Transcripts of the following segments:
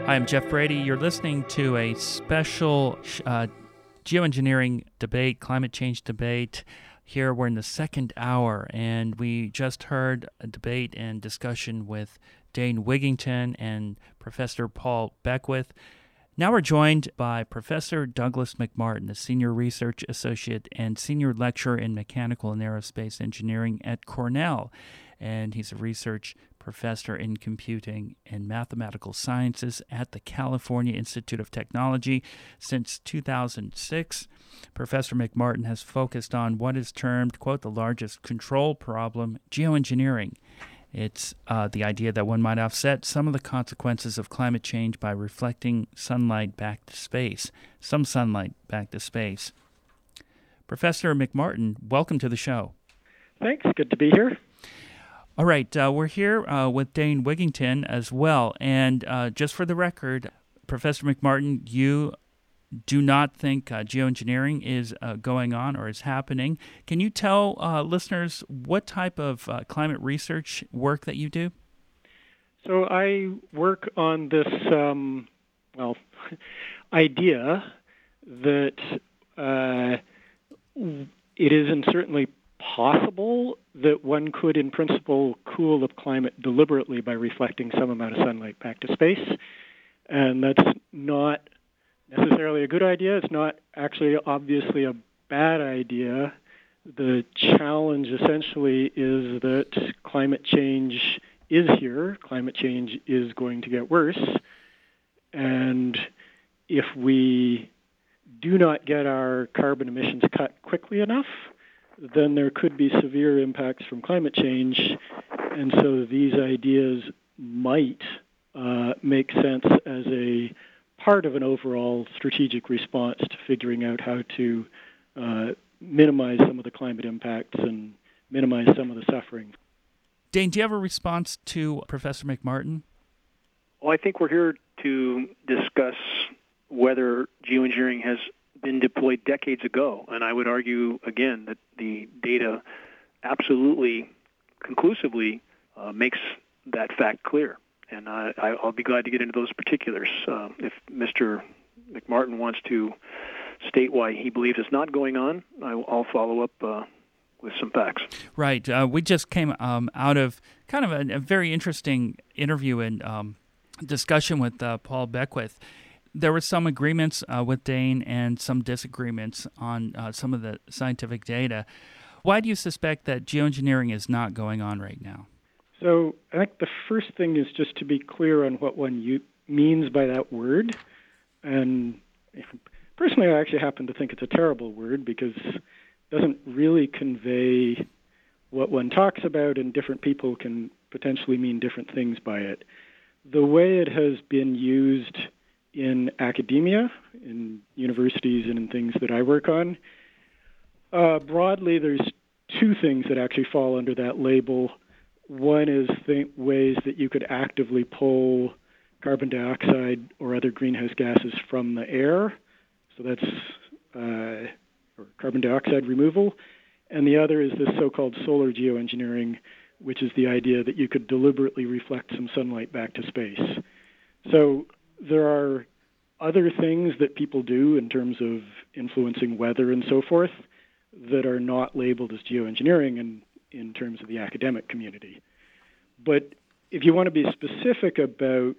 Hi, I'm Jeff Brady. You're listening to a special geoengineering debate, climate change debate. Here we're in the second hour, and we just heard a debate and discussion with Dane Wigington and Professor Paul Beckwith. Now we're joined by Professor Douglas McMartin, a Senior Research Associate and Senior Lecturer in Mechanical and Aerospace Engineering at Cornell. And he's a research professor in computing and mathematical sciences at the California Institute of Technology since 2006. Professor McMartin has focused on what is termed, quote, the largest control problem, geoengineering. It's the idea that one might offset some of the consequences of climate change by reflecting sunlight back to space, some sunlight back to space. Professor McMartin, welcome to the show. Thanks. Good to be here. All right. We're here with Dane Wigington as well. And just for the record, Professor McMartin, you do not think geoengineering is going on or is happening. Can you tell listeners what type of climate research work that you do? So I work on this, idea that it isn't certainly possible that one could, in principle, cool the climate deliberately by reflecting some amount of sunlight back to space. And that's not necessarily a good idea. It's not actually obviously a bad idea. The challenge essentially is that climate change is here. Climate change is going to get worse. And if we do not get our carbon emissions cut quickly enough, then there could be severe impacts from climate change. And so these ideas might make sense as a part of an overall strategic response to figuring out how to minimize some of the climate impacts and minimize some of the suffering. Dane, do you have a response to Professor McMartin? Well, I think we're here to discuss whether geoengineering has been deployed decades ago, and I would argue, again, that the data absolutely, conclusively makes that fact clear. And I'll be glad to get into those particulars. If Mr. McMartin wants to state why he believes it's not going on, I'll follow up with some facts. Right. We just came out of kind of a very interesting interview and discussion with Paul Beckwith. There were some agreements with Dane and some disagreements on some of the scientific data. Why do you suspect that geoengineering is not going on right now? So I think the first thing is just to be clear on what one means by that word. And personally, I actually happen to think it's a terrible word because it doesn't really convey what one talks about, and different people can potentially mean different things by it. The way it has been used in academia, in universities and in things that I work on, broadly there's two things that actually fall under that label. One is ways that you could actively pull carbon dioxide or other greenhouse gases from the air. So that's or carbon dioxide removal. And the other is this so-called solar geoengineering, which is the idea that you could deliberately reflect some sunlight back to space. So there are other things that people do in terms of influencing weather and so forth that are not labeled as geoengineering in terms of the academic community. But if you want to be specific about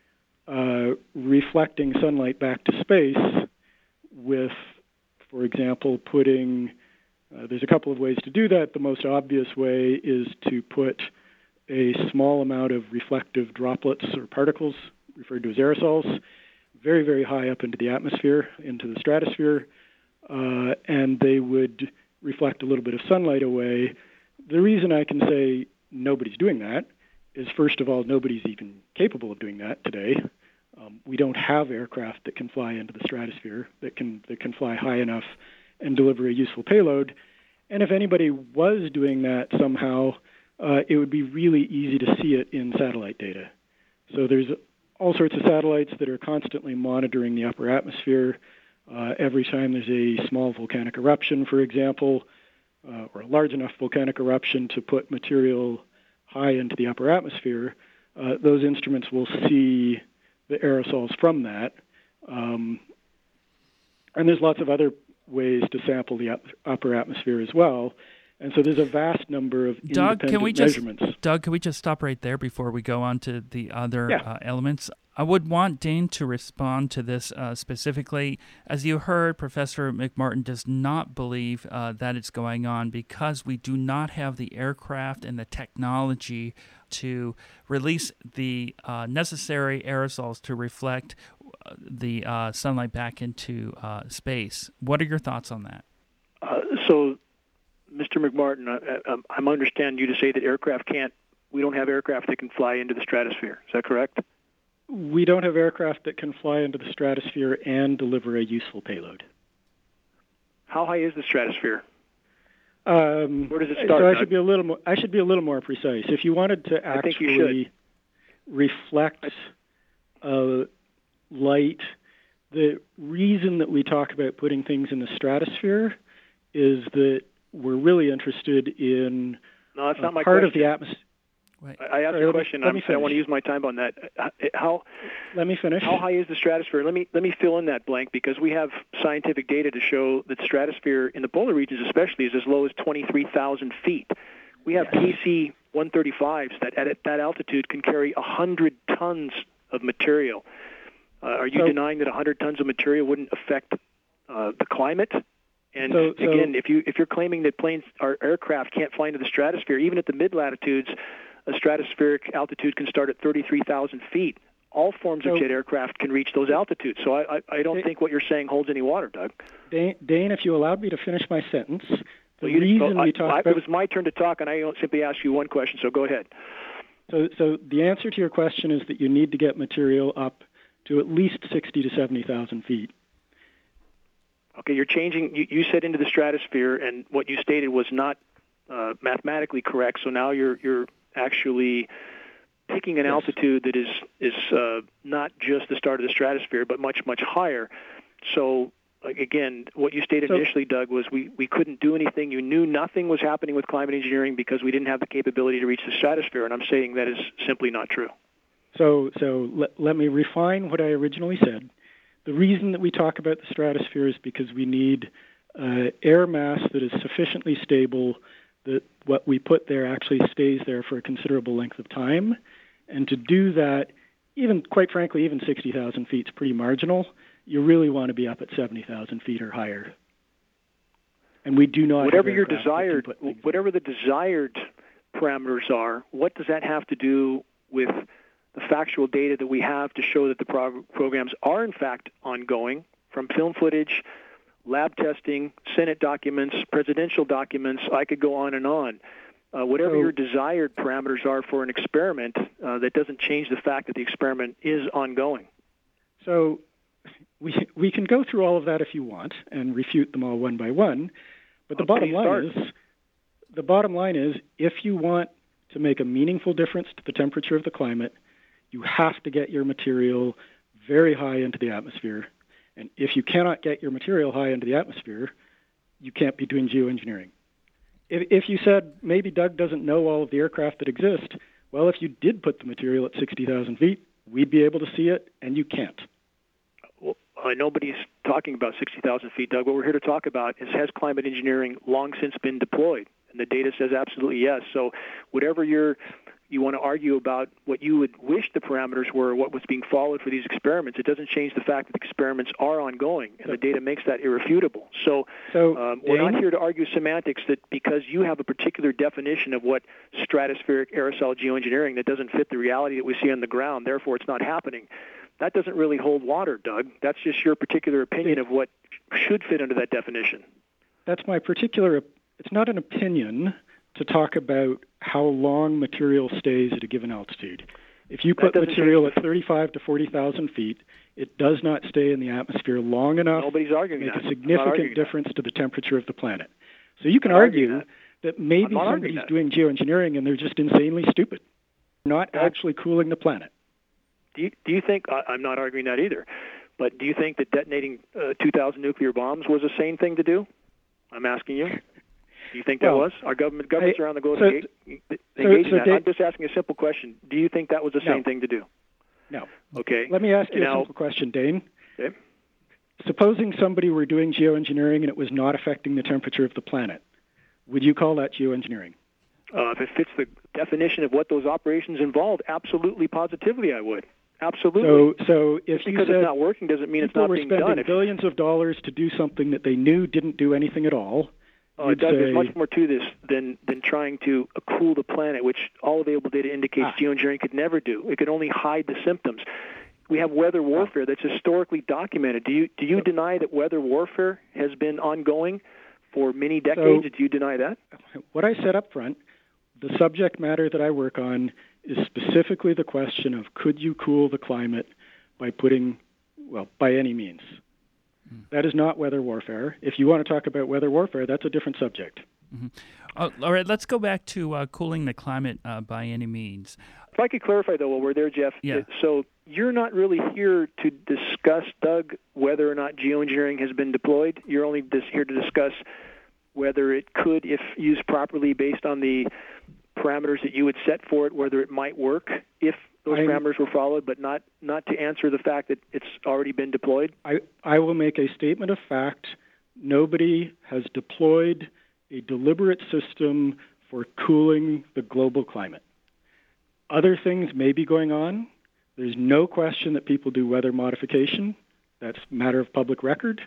reflecting sunlight back to space with, for example, putting, there's a couple of ways to do that. The most obvious way is to put a small amount of reflective droplets or particles, referred to as aerosols, very, very high up into the atmosphere, into the stratosphere, and they would reflect a little bit of sunlight away. The reason I can say nobody's doing that is, first of all, nobody's even capable of doing that today. We don't have aircraft that can fly into the stratosphere, that can fly high enough and deliver a useful payload. And if anybody was doing that somehow, it would be really easy to see it in satellite data. So there's all sorts of satellites that are constantly monitoring the upper atmosphere. Every time there's a small volcanic eruption, for example, or a large enough volcanic eruption to put material high into the upper atmosphere, those instruments will see the aerosols from that. And there's lots of other ways to sample the upper atmosphere as well. And so there's a vast number of independent measurements. Doug, can we just stop right there before we go on to the other elements? I would want Dane to respond to this specifically. As you heard, Professor McMartin does not believe that it's going on because we do not have the aircraft and the technology to release the necessary aerosols to reflect the sunlight back into space. What are your thoughts on that? So, Mr. McMartin, I'm understanding you to say that we don't have aircraft that can fly into the stratosphere. Is that correct? We don't have aircraft that can fly into the stratosphere and deliver a useful payload. How high is the stratosphere? Where does it start? So I should be a little more precise. If you wanted to actually reflect light, the reason that we talk about putting things in the stratosphere is that we're really interested in no, that's not my part question. Of the atmosphere. I asked a question. I don't want to use my time on that. Let me finish. How high is the stratosphere? Let me fill in that blank because we have scientific data to show that stratosphere in the polar regions especially is as low as 23,000 feet. We have KC-135s that at that altitude can carry 100 tons of material. Are you denying that 100 tons of material wouldn't affect the climate? And again, if you're claiming that planes or aircraft can't fly into the stratosphere, even at the mid-latitudes, a stratospheric altitude can start at 33,000 feet. All forms of jet aircraft can reach those altitudes. So I don't think what you're saying holds any water, Doug. Dane, if you allowed me to finish my sentence, it was my turn to talk, and I simply asked you one question, so go ahead. So the answer to your question is that you need to get material up to at least 60 to 70,000 feet. Okay, you're changing. You said into the stratosphere, and what you stated was not mathematically correct. So now you're actually picking an altitude that is not just the start of the stratosphere, but much, much higher. So again, what you stated initially, Doug, was we couldn't do anything. You knew nothing was happening with climate engineering because we didn't have the capability to reach the stratosphere, and I'm saying that is simply not true. So let me refine what I originally said. The reason that we talk about the stratosphere is because we need air mass that is sufficiently stable that what we put there actually stays there for a considerable length of time. And to do that, quite frankly, even 60,000 feet is pretty marginal. You really want to be up at 70,000 feet or higher. And we do not whatever the desired parameters are, what does that have to do with the factual data that we have to show that the programs are in fact ongoing, from film footage, lab testing, Senate documents, presidential documents? I could go on and on. Whatever your desired parameters are for an experiment, that doesn't change the fact that the experiment is ongoing. So we can go through all of that if you want and refute them all one by one. But the bottom line is, if you want to make a meaningful difference to the temperature of the climate, you have to get your material very high into the atmosphere. And if you cannot get your material high into the atmosphere, you can't be doing geoengineering. If you said maybe Doug doesn't know all of the aircraft that exist, well, if you did put the material at 60,000 feet, we'd be able to see it, and you can't. Well, nobody's talking about 60,000 feet, Doug. What we're here to talk about is, has climate engineering long since been deployed? And the data says absolutely yes. So whatever you want to argue about what you would wish the parameters were, what was being followed for these experiments, it doesn't change the fact that the experiments are ongoing, and the data makes that irrefutable. So we're not here to argue semantics that because you have a particular definition of what stratospheric aerosol geoengineering that doesn't fit the reality that we see on the ground, therefore it's not happening. That doesn't really hold water, Doug. That's just your particular opinion of what should fit under that definition. That's my particular. It's not an opinion to talk about how long material stays at a given altitude. If you put material at 35 to 40,000 feet, it does not stay in the atmosphere long enough to make a significant difference to the temperature of the planet. So you can argue that maybe somebody's doing geoengineering and they're just insanely stupid, not actually cooling the planet. Do you think, I'm not arguing that either, but do you think that detonating 2,000 nuclear bombs was a sane thing to do? I'm asking you. Do you think that was? Our governments around the globe engaging in that. I'm just asking a simple question. Do you think that was a sane thing to do? No. Okay. Let me ask you a simple question, Dane. Okay. Supposing somebody were doing geoengineering and it was not affecting the temperature of the planet, would you call that geoengineering? If it fits the definition of what those operations involved, absolutely, positively, I would. Absolutely. So if because you said it's not working doesn't mean it's not being done. People were spending billions of dollars to do something that they knew didn't do anything at all. Doug, there's much more to this than trying to cool the planet, which all available data indicates geoengineering could never do. It could only hide the symptoms. We have weather warfare that's historically documented. Do you deny that weather warfare has been ongoing for many decades? Do you deny that? What I said up front, the subject matter that I work on is specifically the question of could you cool the climate by any means. That is not weather warfare. If you want to talk about weather warfare, that's a different subject. Mm-hmm. All right, let's go back to cooling the climate by any means. If I could clarify, though, while we're there, Jeff, yeah. So you're not really here to discuss, Doug, whether or not geoengineering has been deployed. You're only here to discuss whether it could, if used properly based on the parameters that you would set for it, whether it might work if those parameters were followed, but not to answer the fact that it's already been deployed? I will make a statement of fact. Nobody has deployed a deliberate system for cooling the global climate. Other things may be going on. There's no question that people do weather modification. That's a matter of public record.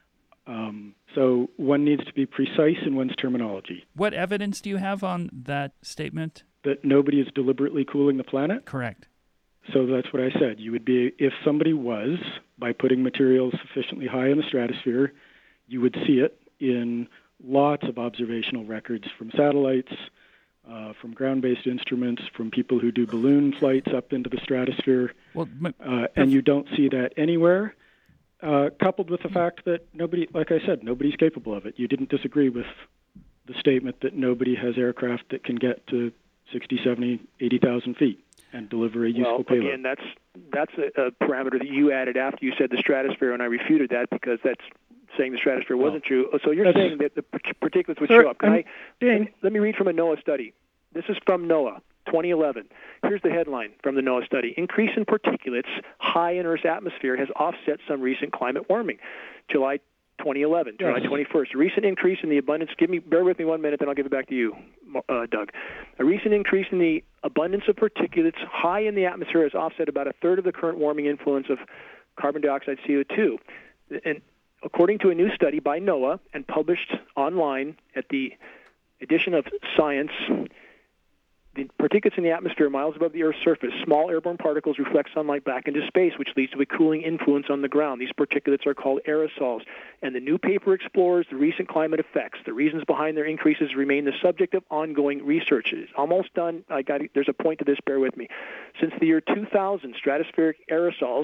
So one needs to be precise in one's terminology. What evidence do you have on that statement? That nobody is deliberately cooling the planet? Correct. So that's what I said. You would be, if somebody was, by putting materials sufficiently high in the stratosphere, you would see it in lots of observational records from satellites, from ground-based instruments, from people who do balloon flights up into the stratosphere, and you don't see that anywhere, coupled with the fact that nobody, like I said, nobody's capable of it. You didn't disagree with the statement that nobody has aircraft that can get to 60, 70, 80,000 feet and deliver a useful payload. Well, again, that's a parameter that you added after you said the stratosphere, and I refuted that because that's saying the stratosphere wasn't true. So you're saying that the particulates would show up. Let me read from a NOAA study. This is from NOAA, 2011. Here's the headline from the NOAA study. Increase in particulates high in Earth's atmosphere has offset some recent climate warming. July 2011, July 21st. A recent increase in the abundance, bear with me 1 minute, then I'll give it back to you, Doug. A recent increase in the abundance of particulates high in the atmosphere has offset about a third of the current warming influence of carbon dioxide, CO2. And according to a new study by NOAA and published online at the edition of Science, the particulates in the atmosphere miles above the Earth's surface, small airborne particles reflect sunlight back into space, which leads to a cooling influence on the ground. These particulates are called aerosols. And the new paper explores the recent climate effects. The reasons behind their increases remain the subject of ongoing research. It's almost done. There's a point to this. Bear with me. Since the year 2000, stratospheric aerosols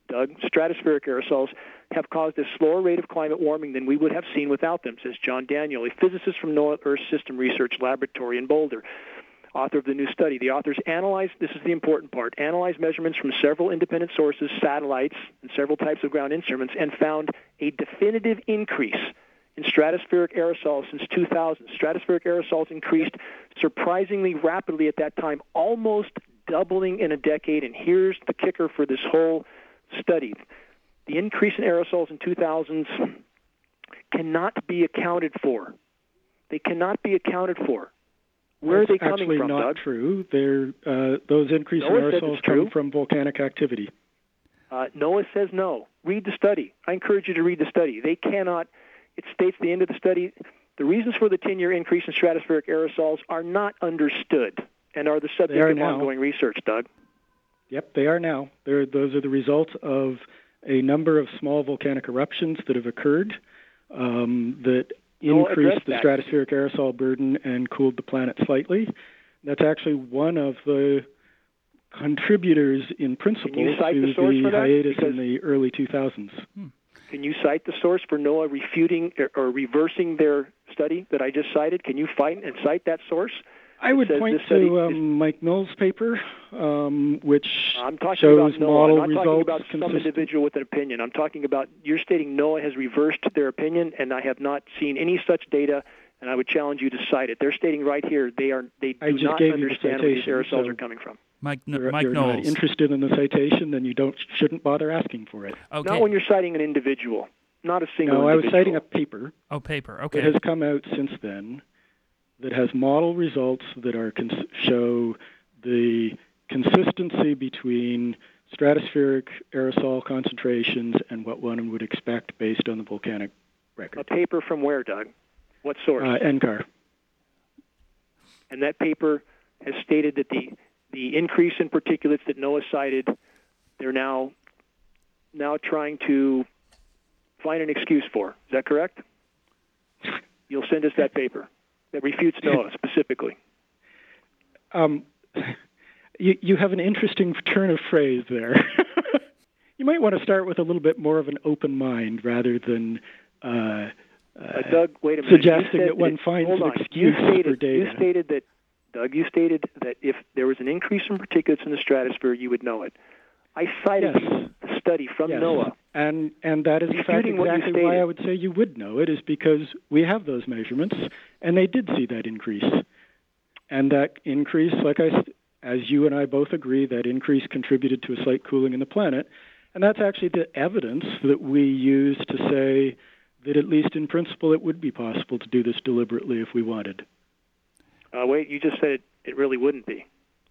have caused a slower rate of climate warming than we would have seen without them, says John Daniel, a physicist from NOAA Earth System Research Laboratory in Boulder, author of the new study. The authors analyzed measurements from several independent sources, satellites, and several types of ground instruments, and found a definitive increase in stratospheric aerosols since 2000. Stratospheric aerosols increased surprisingly rapidly at that time, almost doubling in a decade. And here's the kicker for this whole study. The increase in aerosols in 2000s cannot be accounted for. They cannot be accounted for. Where are they coming from, Doug? That's actually not true. Those increased aerosols come from volcanic activity. NOAA says no. Read the study. I encourage you to read the study. They cannot. It states at the end of the study, the reasons for the 10-year increase in stratospheric aerosols are not understood and are the subject of ongoing research, Doug. Yep, they are now. Those are the results of a number of small volcanic eruptions that have occurred that increased the stratospheric aerosol burden and cooled the planet slightly. That's actually one of the contributors in principle to the hiatus in the early 2000s. Can you cite the source for NOAA refuting or reversing their study that I just cited? Can you cite that source? I would point to Mike Mills' paper, which shows model results. I'm talking about some individual with an opinion. I'm talking about, you're stating NOAA has reversed their opinion, and I have not seen any such data, and I would challenge you to cite it. They're stating right here they do not understand where these aerosols are coming from. Mike you're Knowles. not interested in the citation, then you shouldn't bother asking for it. Okay. Not when you're citing an individual, not a single No, I was individual. citing a paper. Oh, paper. Okay. That has come out since then that has model results that are show the consistency between stratospheric aerosol concentrations and what one would expect based on the volcanic record. A paper from where, Doug? What source? NCAR. And that paper has stated that the increase in particulates that NOAA cited, they're now trying to find an excuse for. Is that correct? You'll send us that paper that refutes NOAA specifically. You have an interesting turn of phrase there. You might want to start with a little bit more of an open mind rather than Doug, wait a minute. suggesting that one finds an excuse for data. You stated that if there was an increase in particulates in the stratosphere, you would know it. I cited the study from NOAA. And that is in fact exactly why I would say you would know it, is because we have those measurements, and they did see that increase. And that increase, as you and I both agree, that increase contributed to a slight cooling in the planet. And that's actually the evidence that we use to say that at least in principle it would be possible to do this deliberately if we wanted. Wait, you just said it really wouldn't be.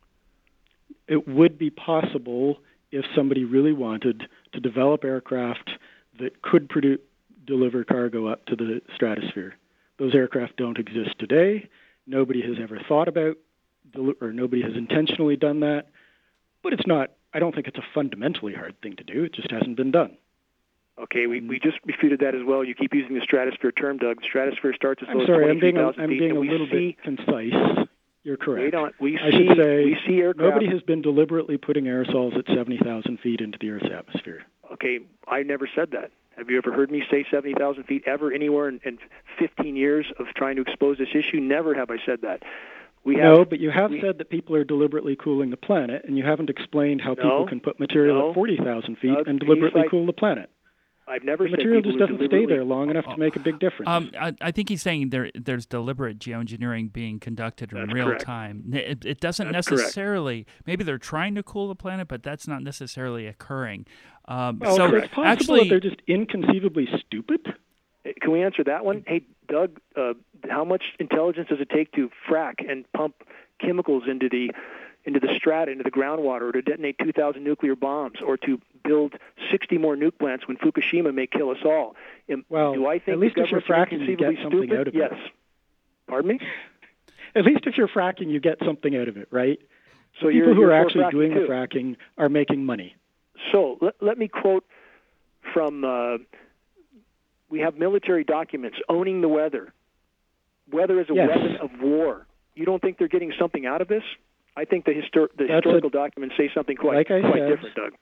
It would be possible if somebody really wanted to develop aircraft that could deliver cargo up to the stratosphere. Those aircraft don't exist today. Nobody has ever thought about, or nobody has intentionally done that. But it's not, I don't think it's a fundamentally hard thing to do. It just hasn't been done. Okay, we just refuted that as well. You keep using the stratosphere term, Doug. The stratosphere starts as low as 23,000 feet. I'm being a little bit concise. You're correct. Wait on. We see aircraft. Nobody has been deliberately putting aerosols at 70,000 feet into the Earth's atmosphere. Okay, I never said that. Have you ever heard me say 70,000 feet ever anywhere in 15 years of trying to expose this issue? Never have I said that. No, but you have said that people are deliberately cooling the planet, and you haven't explained how people can put material at 40,000 feet and deliberately cool the planet. I've never the said material just doesn't stay there long enough to make a big difference. I think he's saying there's deliberate geoengineering being conducted in real time. It doesn't necessarily. Maybe they're trying to cool the planet, but that's not necessarily occurring. So it's possible that they're just inconceivable stupid. Can we answer that one? Hey, Doug, how much intelligence does it take to frack and pump chemicals into the strata, into the groundwater, or to detonate 2,000 nuclear bombs, or to build 60 more nuke plants when Fukushima may kill us all? Well, do I think at least if you're fracking, you get something stupid? out of it. Yes. Pardon me? At least if you're fracking, you get something out of it, right? So people who are actually doing the fracking are making money. So let me quote from, we have military documents owning the weather. Weather is a weapon of war. You don't think they're getting something out of this? I think the historical documents say something quite different, Doug.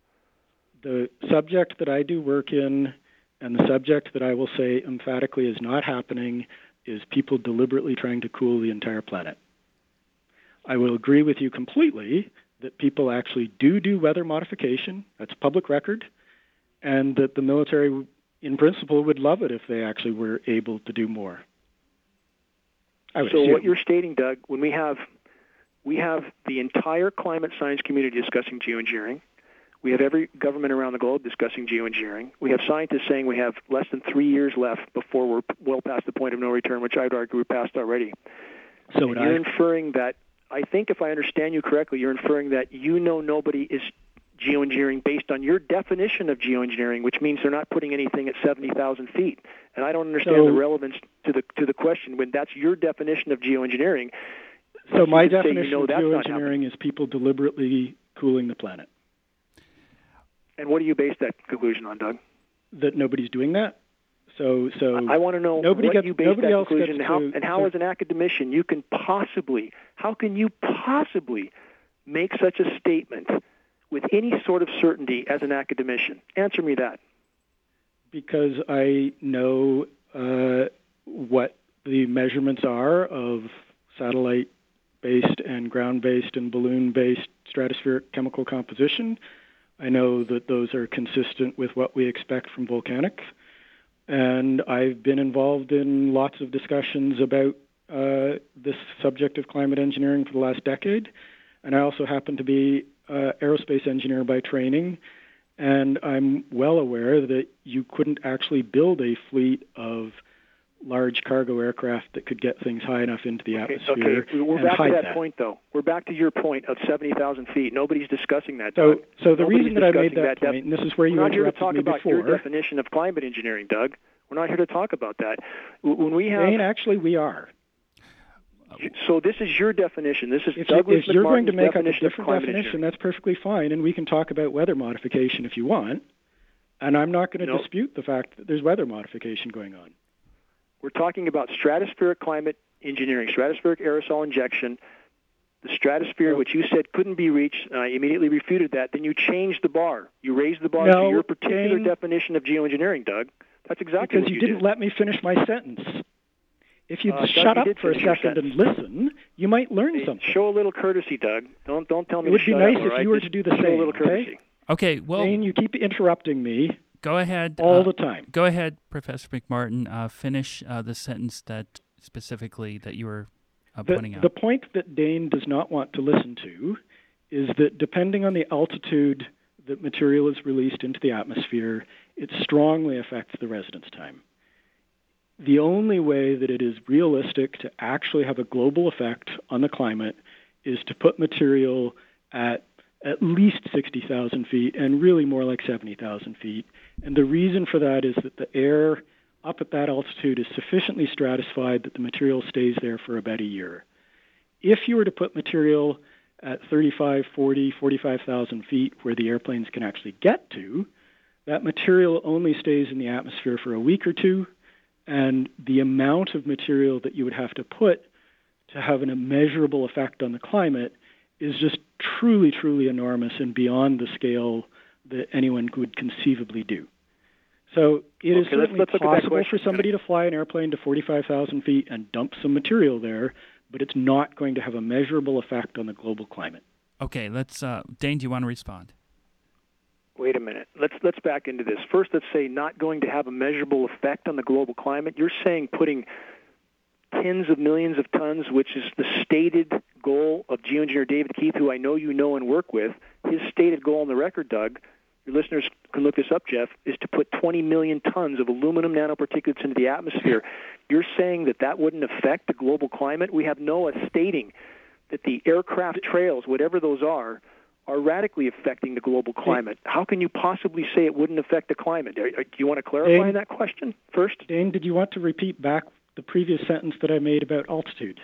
The subject that I do work in, and the subject that I will say emphatically is not happening, is people deliberately trying to cool the entire planet. I will agree with you completely that people actually do weather modification. That's public record. And that the military, in principle, would love it if they actually were able to do more. So what you're stating, Doug, when we have the entire climate science community discussing geoengineering. We have every government around the globe discussing geoengineering. We have scientists saying we have less than 3 years left before we're well past the point of no return, which I'd argue we're past already. So you're inferring that, I think if I understand you correctly, you're inferring that nobody is geoengineering based on your definition of geoengineering, which means they're not putting anything at 70,000 feet. And I don't understand the relevance to the question when that's your definition of geoengineering. So my definition of geoengineering is people deliberately cooling the planet. And what do you base that conclusion on, Doug? That nobody's doing that. So I want to know what you base that conclusion and how as an academician how can you possibly make such a statement with any sort of certainty as an academician? Answer me that. Because I know what the measurements are of satellite-based and ground-based and balloon-based stratospheric chemical composition. I know that those are consistent with what we expect from volcanics. And I've been involved in lots of discussions about this subject of climate engineering for the last decade. and I also happen to be an aerospace engineer by training, and I'm well aware that you couldn't actually build a fleet of large cargo aircraft that could get things high enough into the atmosphere. Okay, we're back to that point, though. We're back to your point of 70,000 feet. Nobody's discussing that, Doug. So the reason that I made that point, and this is where you interrupted me before. We're not here to talk about your definition of climate engineering, Doug. We're not here to talk about that. When we have... Dane, actually, we are. So this is your definition. This is if Douglas you're going to make up a different definition, that's perfectly fine, and we can talk about weather modification if you want. And I'm not going to dispute the fact that there's weather modification going on. We're talking about stratospheric climate engineering, stratospheric aerosol injection. The stratosphere, which you said couldn't be reached, and I immediately refuted that. Then you changed the bar. You raised the bar to your particular definition of geoengineering, Doug. That's exactly what you did. Because you didn't let me finish my sentence. If you'd shut up for a second and listen, you might learn something. Show a little courtesy, Doug. Don't tell me. It would be nice if you were to do the same. Show a little courtesy. Okay. Well, Dane, you keep interrupting me. Go ahead. All the time. Go ahead, Professor McMartin. Finish the sentence that specifically that you were pointing out. The point that Dane does not want to listen to is that depending on the altitude that material is released into the atmosphere, it strongly affects the residence time. The only way that it is realistic to actually have a global effect on the climate is to put material at least 60,000 feet and really more like 70,000 feet. And the reason for that is that the air up at that altitude is sufficiently stratified that the material stays there for about a year. If you were to put material at 35, 40, 45,000 feet where the airplanes can actually get to, that material only stays in the atmosphere for a week or two, and the amount of material that you would have to put to have an immeasurable effect on the climate is just truly, truly enormous and beyond the scale that anyone could conceivably do. So it is certainly possible for somebody to fly an airplane to 45,000 feet and dump some material there, but it's not going to have a measurable effect on the global climate. Okay, let's. Dane, do you want to respond? Wait a minute. Let's back into this. First, let's say not going to have a measurable effect on the global climate. You're saying putting tens of millions of tons, which is the stated goal of geoengineer David Keith, who I know you know and work with. His stated goal on the record, Doug, your listeners can look this up, Jeff, is to put 20 million tons of aluminum nanoparticulates into the atmosphere. You're saying that wouldn't affect the global climate? We have NOAA stating that the aircraft trails, whatever those are radically affecting the global climate. How can you possibly say it wouldn't affect the climate? Do you want to clarify that question first? Dane, did you want to repeat back the previous sentence that I made about altitude?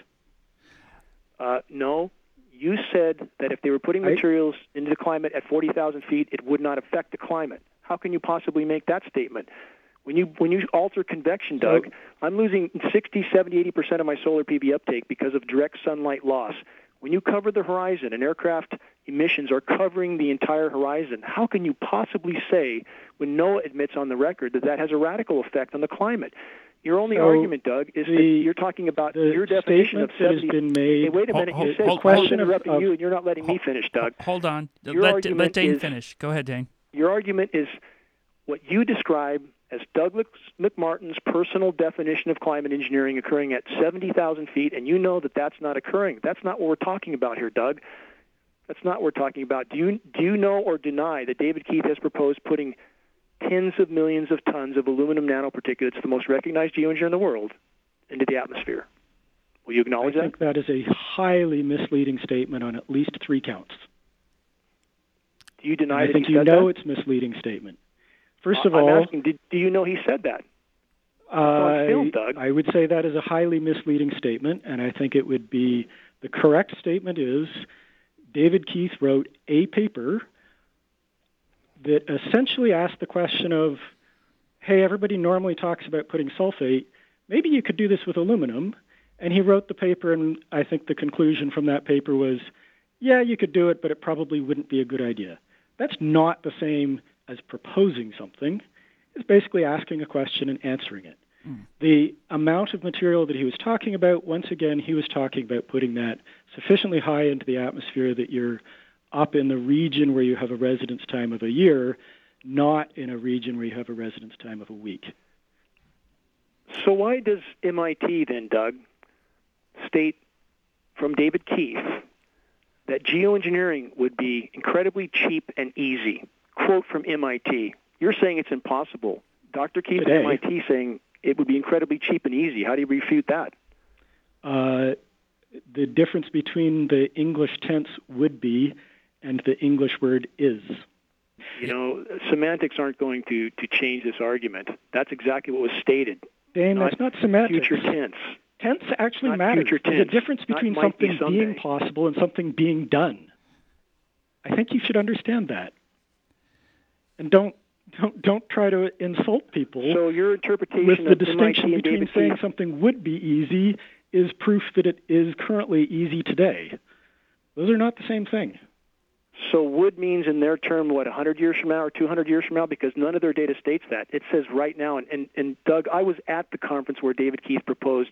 No. You said that if they were putting materials into the climate at 40,000 feet, it would not affect the climate. How can you possibly make that statement? When you alter convection, Doug, I'm losing 60, 70, 80% of my solar PV uptake because of direct sunlight loss. When you cover the horizon and aircraft emissions are covering the entire horizon, how can you possibly say, when NOAA admits on the record, that has a radical effect on the climate? Your only argument, Doug, is that you're talking about your definition of 70. Has been made. Hey, wait a minute. You said question interrupting you, and you're not letting me finish, Doug. Hold on. Let Dane finish. Go ahead, Dane. Your argument is what you describe as Douglas McMartin's personal definition of climate engineering occurring at 70,000 feet, and you know that that's not occurring. That's not what we're talking about here, Doug. That's not what we're talking about. Do you know or deny that David Keith has proposed putting tens of millions of tons of aluminum nanoparticulates, the most recognized geoengineer in the world, into the atmosphere? Will you acknowledge that? I think that is a highly misleading statement on at least 3 counts. Do you deny that he said that? I think you know it's a misleading statement. First of all, I'm asking, do you know he said that? On film, Doug. I would say that is a highly misleading statement, and I think it would be the correct statement is David Keith wrote a paper that essentially asked the question of, hey, everybody normally talks about putting sulfate. Maybe you could do this with aluminum. And he wrote the paper, and I think the conclusion from that paper was, yeah, you could do it, but it probably wouldn't be a good idea. That's not the same as proposing something. It's basically asking a question and answering it. The amount of material that he was talking about, once again, he was talking about putting that sufficiently high into the atmosphere that you're up in the region where you have a residence time of a year, not in a region where you have a residence time of a week. So why does MIT then, Doug, state from David Keith that geoengineering would be incredibly cheap and easy. Quote from MIT. You're saying it's impossible. Dr. Keith at MIT saying it would be incredibly cheap and easy. How do you refute that? The difference between the English tense would be and the English word is. You know, semantics aren't going to change this argument. That's exactly what was stated. Dane, that's not semantics. Future tense. Tense actually Not matters. future There's a tense. difference between Not might be something someday. being possible and something being done. I think you should understand that. And don't try to insult people. So your interpretation with the of distinction MIT and between David saying Keith, something would be easy is proof that it is currently easy today. Those are not the same thing. so would means in their term, 100 years from now or 200 years from now? Because none of their data states that. It says right now, and Doug, I was at the conference where David Keith proposed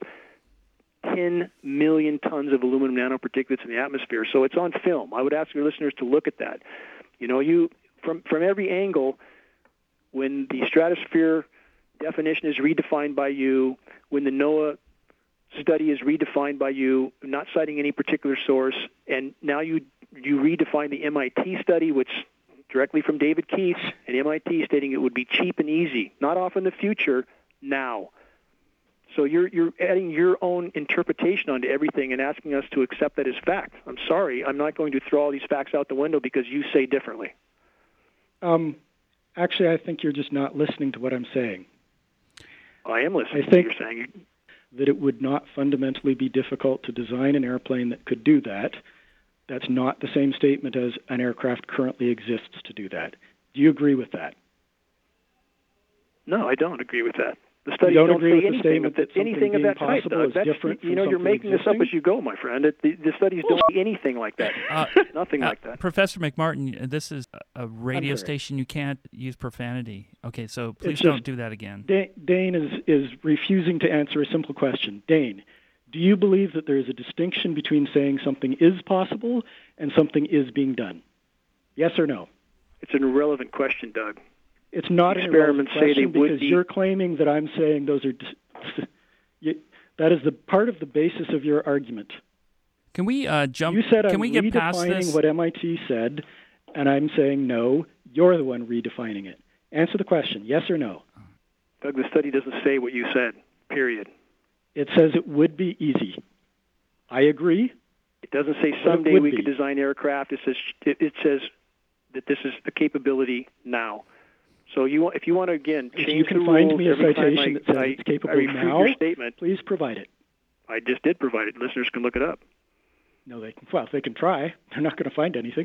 10 million tons of aluminum nanoparticulates in the atmosphere. So it's on film. I would ask your listeners to look at that. You know, from every angle, when the stratosphere definition is redefined by you, when the NOAA study is redefined by you, not citing any particular source, and now you redefine the MIT study, which directly from David Keith and MIT stating it would be cheap and easy, not off in the future, now. So you're adding your own interpretation onto everything and asking us to accept that as fact. I'm sorry, I'm not going to throw all these facts out the window because you say differently. Actually, I think you're just not listening to what I'm saying. I am listening I to think what you're saying. that it would not fundamentally be difficult to design an airplane that could do that. That's not the same statement as an aircraft currently exists to do that. Do you agree with that? No, I don't agree with that. The You studies don't don't agree say with the anything statement that anything of something that being type, possible Doug. is That's, different from you're something making this up existing? as you go, my friend. The studies don't say anything like that. Nothing like that. Professor McMartin, this is a radio sorry. station. You can't use profanity. Okay, so please It's don't just- do that again. Dane is refusing to answer a simple question. Dane, do you believe that there is a distinction between saying something is possible and something is being done? Yes or no? It's an irrelevant question, Doug. It's not an irrelevant Experiments say they question would because be- you're claiming that I'm saying those are... that is the part of the basis of your argument. Can we jump? You said can I'm we get past redefining this? what MIT said, and I'm saying no, you're the one redefining it. Answer the question, yes or no? Doug, the study doesn't say what you said, period. It says it would be easy. I agree. It doesn't say But it someday would we be. could design aircraft. It says that this is a capability now. So if you want to, again, If change you can the find rules me a every time citation that says it's capable I refute now, your statement. please provide it. I just did provide it. Listeners can look it up. No, they can try. They're not going to find anything.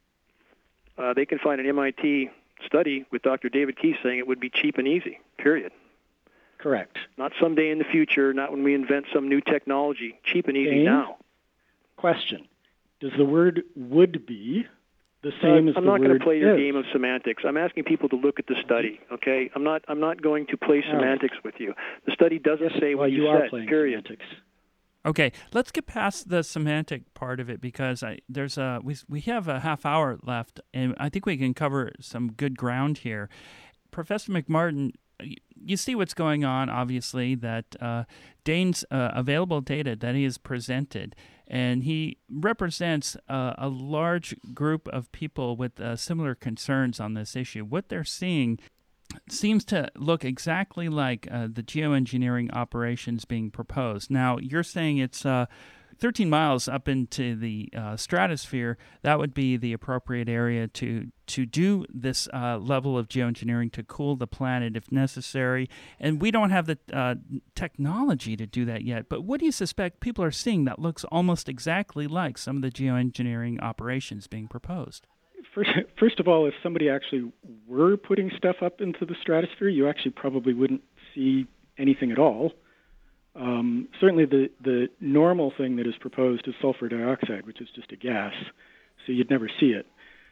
They can find an MIT study with Dr. David Keith saying it would be cheap and easy, period. Correct. Not someday in the future, not when we invent some new technology. Cheap and easy Dane? now. Question. Does the word would be the same as I'm the not word going to play your is? game of semantics. I'm asking people to look at the study, okay? I'm not going to play All right. semantics with you. The study doesn't say Well, what you are said, playing period. semantics. Okay, let's get past the semantic part of it because we have a half hour left, and I think we can cover some good ground here. Professor McMartin, you see what's going on, obviously, that Dane's available data that he has presented, and he represents a large group of people with similar concerns on this issue. What they're seeing seems to look exactly like the geoengineering operations being proposed. Now, you're saying it's 13 miles up into the stratosphere. That would be the appropriate area to do this level of geoengineering to cool the planet if necessary. And we don't have the technology to do that yet. But what do you suspect people are seeing that looks almost exactly like some of the geoengineering operations being proposed? First of all, if somebody actually were putting stuff up into the stratosphere, you actually probably wouldn't see anything at all. Certainly the normal thing that is proposed is sulfur dioxide, which is just a gas, so you'd never see it.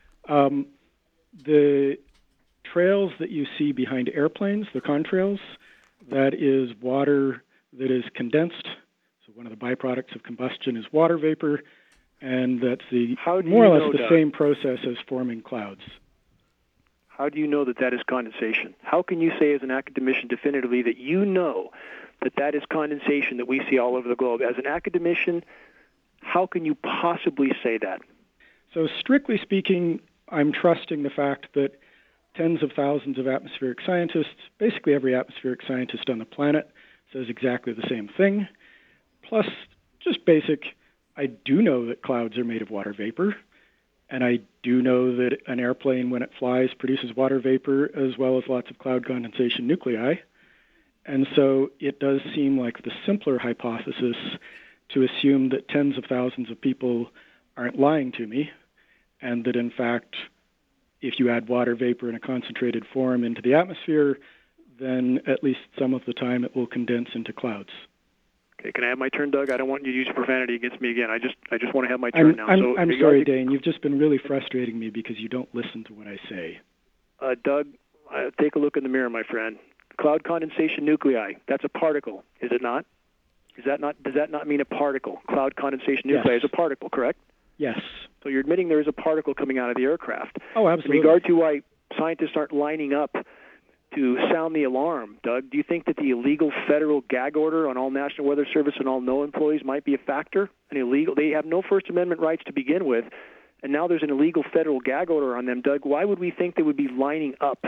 The trails that you see behind airplanes, the contrails, that is water that is condensed. So one of the byproducts of combustion is water vapor, and that's more or less the same process as forming clouds. How do you know that is condensation? How can you say as an academician definitively that you know that is condensation that we see all over the globe? As an academician, how can you possibly say that? So strictly speaking, I'm trusting the fact that tens of thousands of atmospheric scientists, basically every atmospheric scientist on the planet, says exactly the same thing. Plus, just basic, I do know that clouds are made of water vapor, and I do know that an airplane, when it flies, produces water vapor as well as lots of cloud condensation nuclei. And so it does seem like the simpler hypothesis to assume that tens of thousands of people aren't lying to me, and that in fact, if you add water vapor in a concentrated form into the atmosphere, then at least some of the time it will condense into clouds. Okay, can I have my turn, Doug? I don't want you to use profanity against me again. I just want to have my turn now. I'm sorry, Dane. You've just been really frustrating me because you don't listen to what I say. Doug, take a look in the mirror, my friend. Cloud condensation nuclei, that's a particle, is it not? Does that not mean a particle? Cloud condensation nuclei is a particle, correct? Yes. So you're admitting there is a particle coming out of the aircraft. Oh, absolutely. In regard to why scientists aren't lining up to sound the alarm, Doug, do you think that the illegal federal gag order on all National Weather Service and all NOAA employees might be a factor? They have no First Amendment rights to begin with, and now there's an illegal federal gag order on them, Doug. Why would we think they would be lining up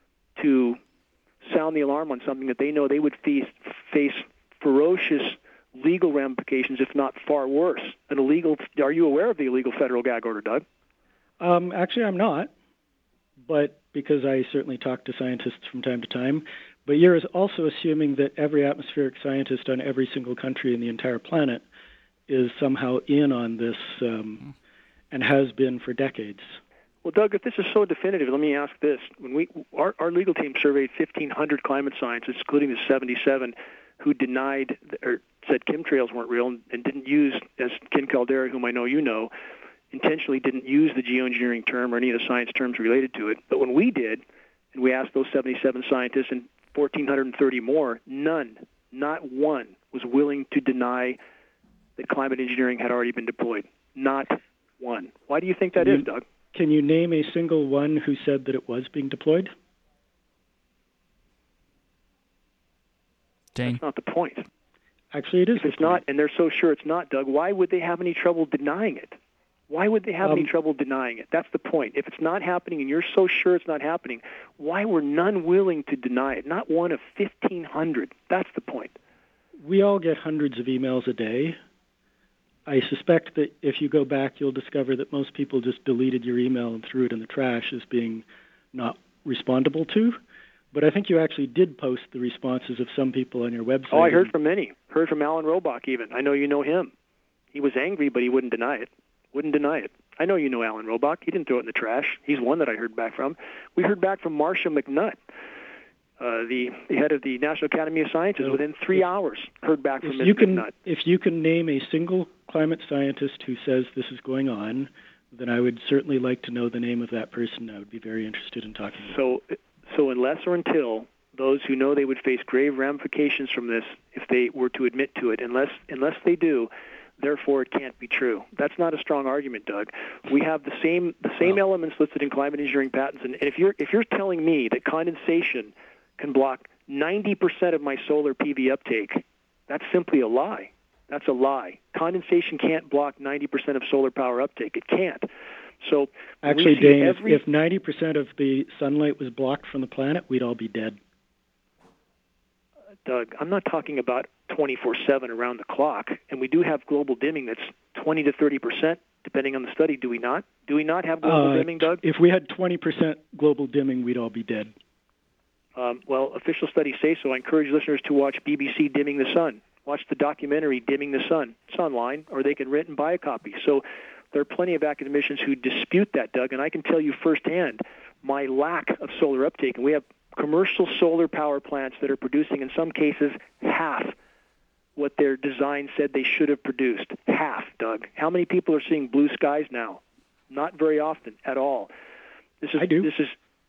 to sound the alarm on something that they know they would face ferocious legal ramifications, if not far worse? Are you aware of the illegal federal gag order, Doug? Actually, I'm not, but because I certainly talk to scientists from time to time. But you're also assuming that every atmospheric scientist on every single country in the entire planet is somehow in on this and has been for decades. Well, Doug, if this is so definitive, let me ask this. When our legal team surveyed 1,500 climate scientists, including the 77 who denied or said chemtrails weren't real and didn't use, as Ken Caldera, whom I know you know, intentionally didn't use the geoengineering term or any of the science terms related to it. But when we did, and we asked those 77 scientists and 1,430 more, none, not one, was willing to deny that climate engineering had already been deployed. Not one. Why do you think that is, Doug? Can you name a single one who said that it was being deployed? Dane. That's not the point. Actually, it is. If it's not, and they're so sure it's not, Doug, why would they have any trouble denying it? Why would they have any trouble denying it? That's the point. If it's not happening and you're so sure it's not happening, why were none willing to deny it? Not one of 1,500. That's the point. We all get hundreds of emails a day. I suspect that if you go back, you'll discover that most people just deleted your email and threw it in the trash as being not respondable to. But I think you actually did post the responses of some people on your website. Oh, I heard from many. Heard from Alan Robach even. I know you know him. He was angry, but he wouldn't deny it. Wouldn't deny it. I know you know Alan Robach. He didn't throw it in the trash. He's one that I heard back from. We heard back from Marcia McNutt, the head of the National Academy of Sciences. Within 3 hours, heard back from Ms. McNutt. If you can name a single climate scientist who says this is going on, then I would certainly like to know the name of that person. I would be very interested in talking to them. So unless or until those who know they would face grave ramifications from this if they were to admit to it, unless they do, therefore it can't be true. That's not a strong argument, Doug. We have the same elements listed in climate engineering patents, and if you're telling me that condensation can block 90% of my solar PV uptake, that's simply a lie. That's a lie. Condensation can't block 90% of solar power uptake. It can't. So actually, Dane, if 90% of the sunlight was blocked from the planet, we'd all be dead. Doug, I'm not talking about 24/7 around the clock, and we do have global dimming that's 20 to 30%, depending on the study. Do we not? Do we not have global dimming, Doug? If we had 20% global dimming, we'd all be dead. Well, official studies say so. I encourage listeners to watch BBC Dimming the Sun. Watch the documentary Dimming the Sun. It's online, or they can rent and buy a copy. So there are plenty of academicians who dispute that, Doug, and I can tell you firsthand my lack of solar uptake. And we have commercial solar power plants that are producing, in some cases, half what their design said they should have produced. Half, Doug. How many people are seeing blue skies now? Not very often at all. I do. This is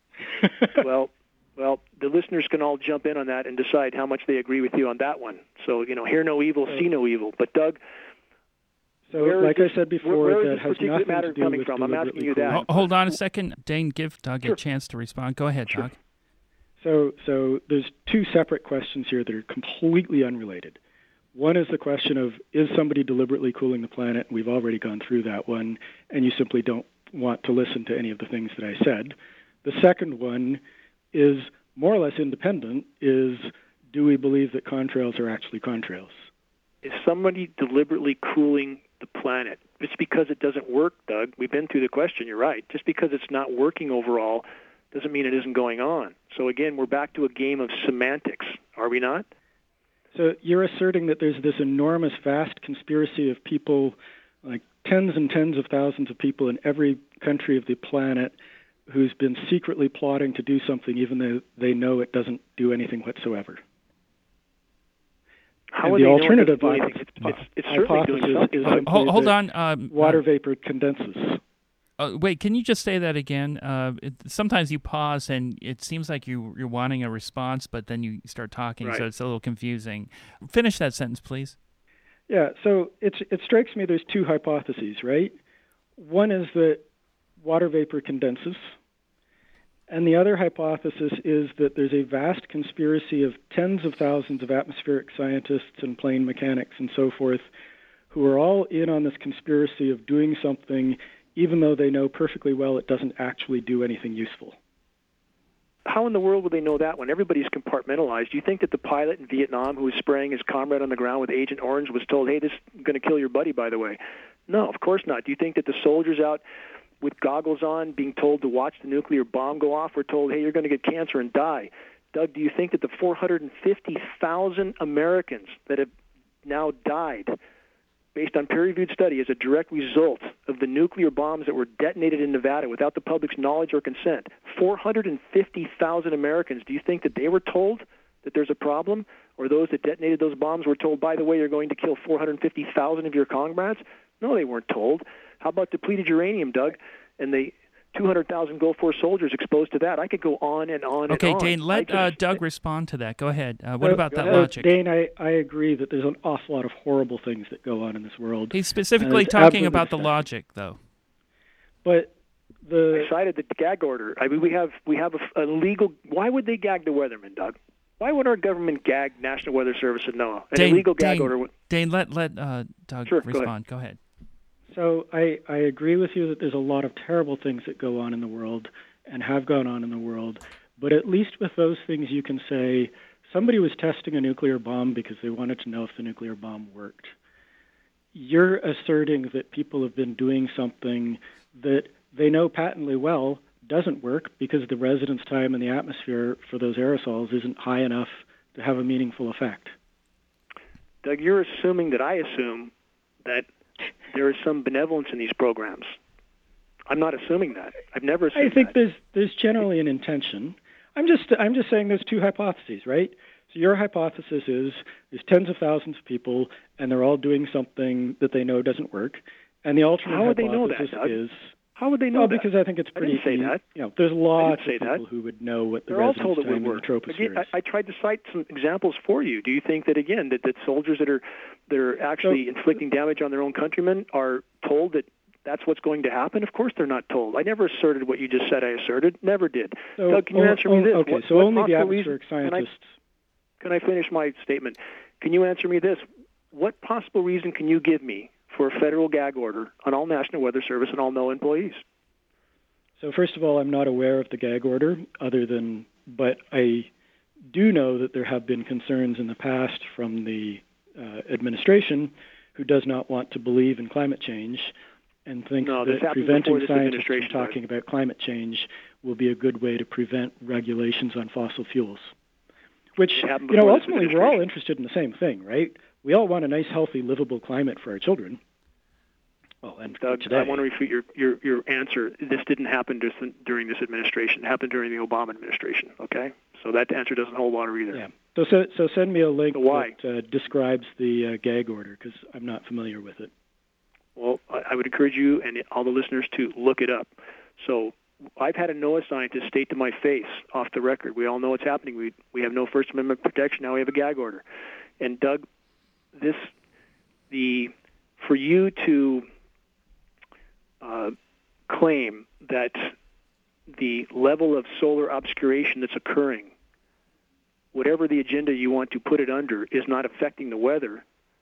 well, the listeners can all jump in on that and decide how much they agree with you on that one. So, hear no evil, see no evil. But, Doug, so like I said before, that has nothing matter to do coming with from? I'm asking you that. Hold on a second. Dane, give Doug a chance to respond. Go ahead, Doug. So there's two separate questions here that are completely unrelated. One is the question of, is somebody deliberately cooling the planet? We've already gone through that one, and you simply don't want to listen to any of the things that I said. The second one is more or less independent, is do we believe that contrails are actually contrails? Is somebody deliberately cooling the planet? Just because it doesn't work, Doug, we've been through the question, you're right. Just because it's not working overall doesn't mean it isn't going on. So again, we're back to a game of semantics, are we not? So you're asserting that there's this enormous, vast conspiracy of people, like tens and tens of thousands of people in every country of the planet who's been secretly plotting to do something even though they know it doesn't do anything whatsoever. How would the alternative it's certainly doing something. Hold on. Water vapor condenses. Wait, can you just say that again? Sometimes you pause and it seems like you're wanting a response, but then you start talking, right. So it's a little confusing. Finish that sentence, please. Yeah, so it strikes me there's two hypotheses, right? One is that water vapor condenses, and the other hypothesis is that there's a vast conspiracy of tens of thousands of atmospheric scientists and plane mechanics and so forth who are all in on this conspiracy of doing something even though they know perfectly well it doesn't actually do anything useful. How in the world would they know that when everybody's compartmentalized? Do you think that the pilot in Vietnam who was spraying his comrade on the ground with Agent Orange was told, hey, this is going to kill your buddy, by the way? No, of course not. Do you think that the soldiers out with goggles on being told to watch the nuclear bomb go off were told, hey, you're going to get cancer and die? Doug, do you think that the 450,000 Americans that have now died based on peer-reviewed study as a direct result of the nuclear bombs that were detonated in Nevada without the public's knowledge or consent, 450,000 Americans, do you think that they were told that there's a problem? Or those that detonated those bombs were told, by the way, you're going to kill 450,000 of your comrades? No, they weren't told. How about depleted uranium, Doug, and the 200,000 Gulf War soldiers exposed to that? I could go on and on okay, and on. Dane, let Doug respond to that. Go ahead. What about that logic? Dane, I agree that there's an awful lot of horrible things that go on in this world. He's specifically talking about the logic, though. But I cited the gag order. I mean, we have a legal. Why would they gag the weathermen, Doug? Why would our government gag National Weather Service and NOAA? An illegal gag order. Dane, let Doug respond. Go ahead. So I agree with you that there's a lot of terrible things that go on in the world and have gone on in the world, but at least with those things you can say somebody was testing a nuclear bomb because they wanted to know if the nuclear bomb worked. You're asserting that people have been doing something that they know patently well doesn't work because the residence time in the atmosphere for those aerosols isn't high enough to have a meaningful effect. Doug, you're assuming that I assume that there is some benevolence in these programs. I'm not assuming that. I've never assumed that. I think there's generally an intention. I'm just saying there's two hypotheses, right? So your hypothesis is there's tens of thousands of people and they're all doing something that they know doesn't work. And the alternate How would hypothesis they know that, Doug? is how would they know that? Because I think it's pretty I didn't say that. You know, there's lots of people that. who would know what the They're all residence told it time would in the work. troposphere Again, is. I tried to cite some examples for you. Do you think that, again, that soldiers that are actually inflicting damage on their own countrymen are told that that's what's going to happen? Of course they're not told. I never asserted what you just said I asserted. Never did. So, Doug, can you answer me this? Okay, so only the atmospheric scientists... Can I finish my statement? Can you answer me this? What possible reason can you give me for a federal gag order on all National Weather Service and all NOAA employees? So first of all, I'm not aware of the gag order, but I do know that there have been concerns in the past from the administration who does not want to believe in climate change and thinks that preventing scientists from talking about climate change will be a good way to prevent regulations on fossil fuels. Which, ultimately we're all interested in the same thing, right? We all want a nice, healthy, livable climate for our children. Well, and Doug, today. I want to refute your answer. This didn't happen during this administration. It happened during the Obama administration, okay? So that answer doesn't hold water either. Yeah. So send me a link that describes the gag order, because I'm not familiar with it. Well, I would encourage you and all the listeners to look it up. So I've had a NOAA scientist state to my face, off the record, we all know what's happening. We have no First Amendment protection. Now we have a gag order. And Doug, for you to claim that the level of solar obscuration that's occurring, whatever the agenda you want to put it under, is not affecting the weather,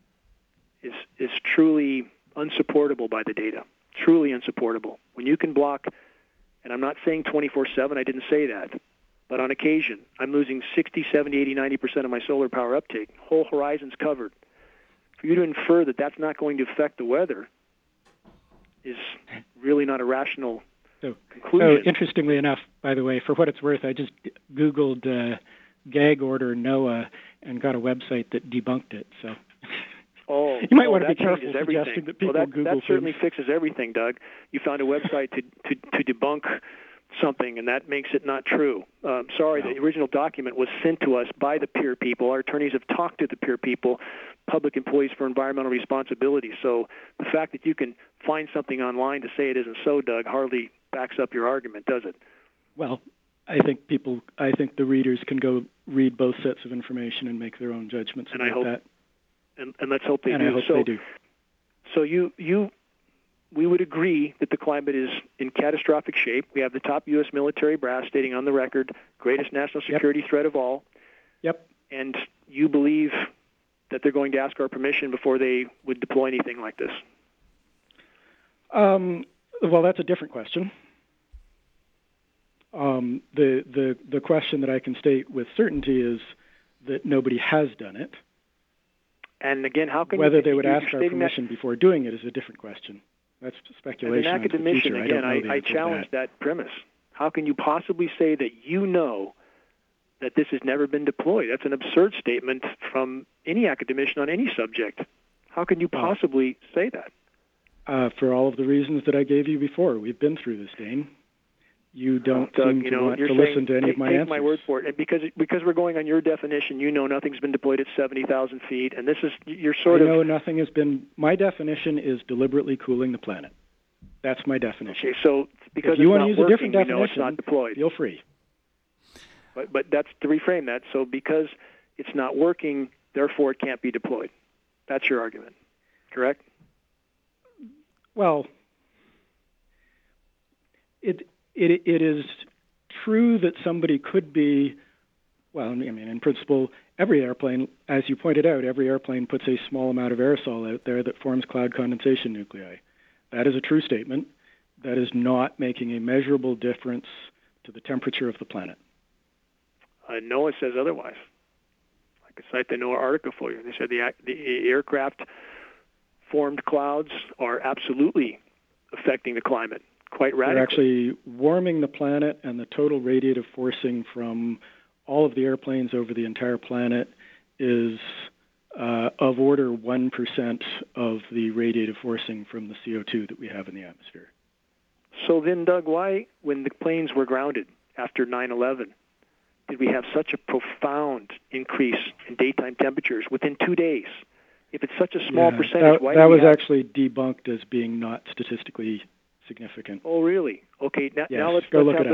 is truly unsupportable by the data. Truly unsupportable. When you can block, and I'm not saying 24/7, I didn't say that, but on occasion, I'm losing 60, 70, 80, 90% of my solar power uptake. Whole horizon's covered. For you to infer that that's not going to affect the weather is really not a rational conclusion. So interestingly enough, by the way, for what it's worth, I just Googled gag order NOAA and got a website that debunked it. So you might want to be careful suggesting that people Google that certainly things. fixes everything, Doug. You found a website to debunk something, and that makes it not true. Sorry, the original document was sent to us by the peer people. Our attorneys have talked to the peer people, Public Employees for Environmental Responsibility. So the fact that you can find something online to say it isn't so, Doug, hardly backs up your argument, does it? Well, I think the readers can go read both sets of information and make their own judgments about that. And let's hope they do. I hope they do. So we would agree that the climate is in catastrophic shape. We have the top U.S. military brass stating on the record, greatest national security threat of all. Yep. And you believe that they're going to ask our permission before they would deploy anything like this? Well, that's a different question. The question that I can state with certainty is that nobody has done it. And again, how can whether they would ask our permission before doing it is a different question. That's speculation. As an academician, again, I challenge that premise. How can you possibly say that you know that this has never been deployed? That's an absurd statement from any academician on any subject. How can you possibly say that? For all of the reasons that I gave you before. We've been through this, Dane. You don't seem to want to listen to any of my answers. Take my word for it. And because we're going on your definition, you know nothing's been deployed at 70,000 feet, and this is you're sort of. I know nothing has been. My definition is deliberately cooling the planet. That's my definition. Okay, so because if you it's want to not use working, a different definition, we know it's not deployed. Feel free. But that's to reframe that. So because it's not working, therefore it can't be deployed. That's your argument, correct? Well, it is true that somebody could be, well, I mean, in principle, every airplane, as you pointed out, every airplane puts a small amount of aerosol out there that forms cloud condensation nuclei. That is a true statement. That is not making a measurable difference to the temperature of the planet. NOAA says otherwise. I could cite the NOAA article for you. They said the aircraft-formed clouds are absolutely affecting the climate quite radically. They're actually warming the planet, and the total radiative forcing from all of the airplanes over the entire planet is of order 1% of the radiative forcing from the CO2 that we have in the atmosphere. So then, Doug, why, when the planes were grounded after 9/11, did we have such a profound increase in daytime temperatures within 2 days? If it's such a small percentage, why that was actually debunked as being not statistically significant. Oh, really? Okay, now let's have listeners.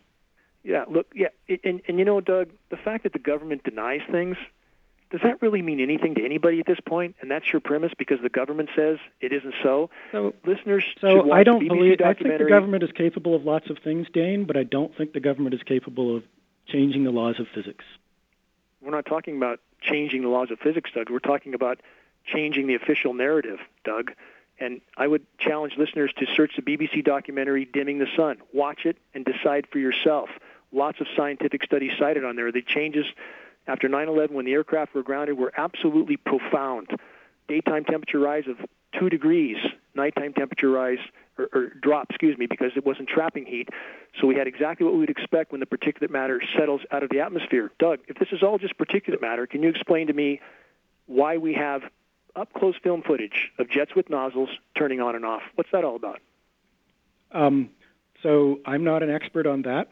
And you know, Doug, the fact that the government denies things, does that really mean anything to anybody at this point? And that's your premise because the government says it isn't so? Listeners should watch the BBC documentary. I think the government is capable of lots of things, Dane, but I don't think the government is capable of changing the laws of physics. We're not talking about changing the laws of physics, Doug. We're talking about changing the official narrative, Doug. And I would challenge listeners to search the BBC documentary, Dimming the Sun. Watch it and decide for yourself. Lots of scientific studies cited on there. The changes after 9/11 when the aircraft were grounded were absolutely profound. Daytime temperature rise of 2 degrees, nighttime temperature rise, or drop, because it wasn't trapping heat. So we had exactly what we would expect when the particulate matter settles out of the atmosphere. Doug, if this is all just particulate matter, can you explain to me why we have up-close film footage of jets with nozzles turning on and off? What's that all about? So I'm not an expert on that.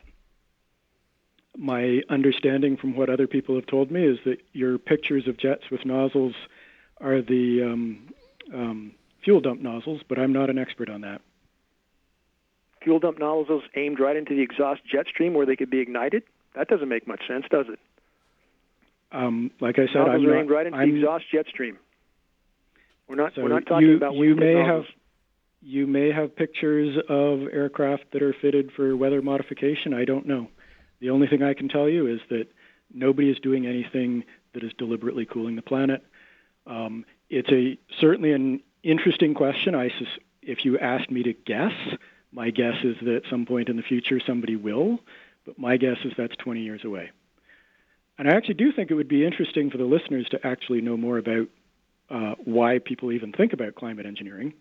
My understanding from what other people have told me is that your pictures of jets with nozzles are the fuel dump nozzles, but I'm not an expert on that. Fuel dump nozzles aimed right into the exhaust jet stream where they could be ignited? That doesn't make much sense, does it? Like I said, nozzles are aimed right into the exhaust jet stream. We're not talking about You may have pictures of aircraft that are fitted for weather modification. I don't know. The only thing I can tell you is that nobody is doing anything that is deliberately cooling the planet. It's certainly an interesting question. If you asked me to guess, my guess is that at some point in the future somebody will, but my guess is that's 20 years away. And I actually do think it would be interesting for the listeners to actually know more about why people even think about climate engineering.